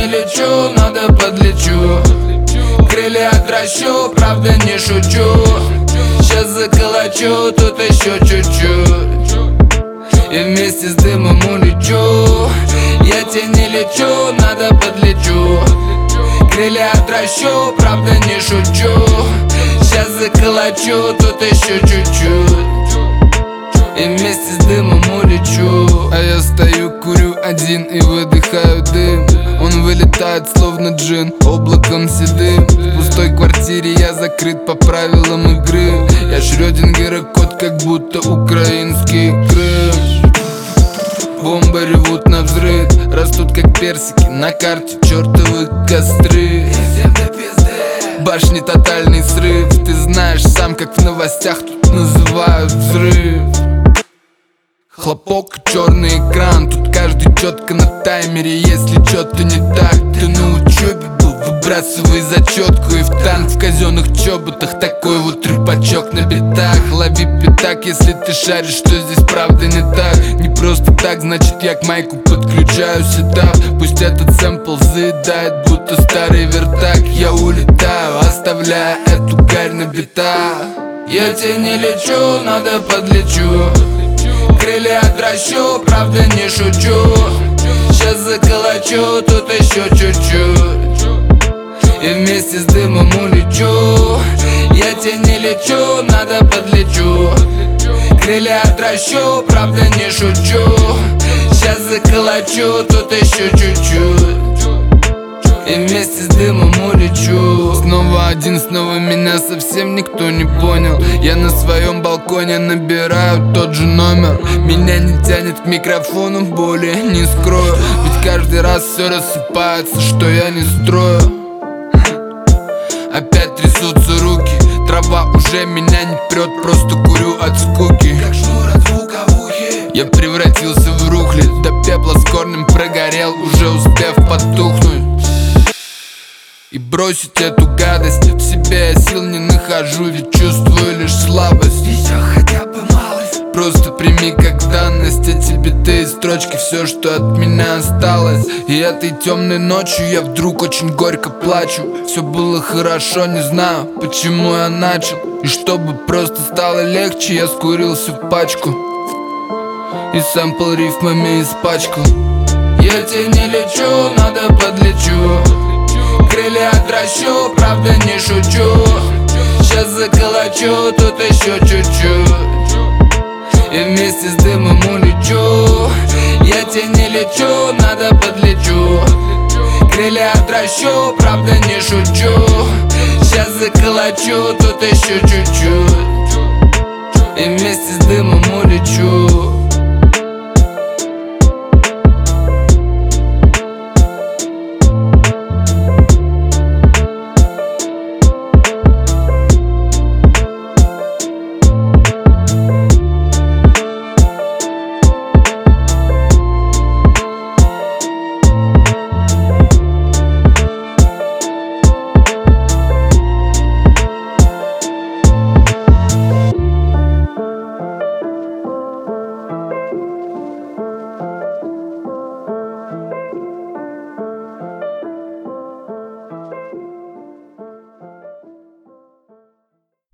не лечу, надо подлечу. Крылья отращу, правда не шучу. Сейчас заколочу, тут еще чуть-чуть, и вместе с дымом улечу. Я тебе не лечу, надо подлечу. Крылья отращу, правда не шучу. Сейчас заколочу, тут еще чуть-чуть, и вместе с дымом улечу. А я стою, курю один и выдыхаю дым. Он вылетает словно джин, облаком седым. В пустой квартире я закрыт по правилам игры. Я Шрёдингер и кот, как будто украинский Крым. Бомбы ревут на взрыв, растут как персики на карте чертовы костры. Башни тотальный срыв, ты знаешь сам, как в новостях тут называют взрыв. Хлопок, черный экран, тут каждый четко на таймере. Если что-то не так, ты на учебе был, выбрасывай зачетку. И в танк в казенных чоботах такой вот рыбачок на битах. Лови пятак, если ты шаришь, что здесь правда не так. Не просто так, значит я к майку подключаю сетап. Пусть этот сэмпл заедает, будто старый вертак. Я улетаю, оставляя эту гарь на битах. Я тебе не лечу, надо подлечу. Крылья отращу, правда не шучу. Сейчас заколочу, тут еще чуть-чуть, и вместе с дымом улечу. Я тебе не лечу, надо подлечу. Крылья отращу, правда не шучу. Сейчас заколочу, тут еще чуть-чуть, и вместе с дымом улечу. Снова один, снова меня совсем никто не понял. Я на своем балконе набираю тот же номер. Меня не тянет к микрофону, более не скрою. Ведь каждый раз все рассыпается, что я не строю. Опять трясутся руки, трава уже меня не прет, просто курю от скуки. Как шнур от звуковухи. Я превратился в рухлядь, до пепла с корнем прогорел, уже успев потухнуть. И бросить эту гадость, в себе я сил не нахожу, ведь чувствую лишь слабость. Еще хотя бы малость. Просто прими как данность эти биты и строчки, все, что от меня осталось. И этой темной ночью я вдруг очень горько плачу. Все было хорошо, не знаю, почему я начал. И чтобы просто стало легче, я скурил всю пачку и сэмпл рифмами испачкал. Я тебе не лечу, надо подлечу. Крылья отращу, правда не шучу. Сейчас заколочу, тут еще чуть-чуть, и вместе с дымом улечу. Я тебе не лечу, надо подлечу. Крылья отращу, правда не шучу. Сейчас заколочу, тут еще чуть-чуть, и вместе с дымом улечу.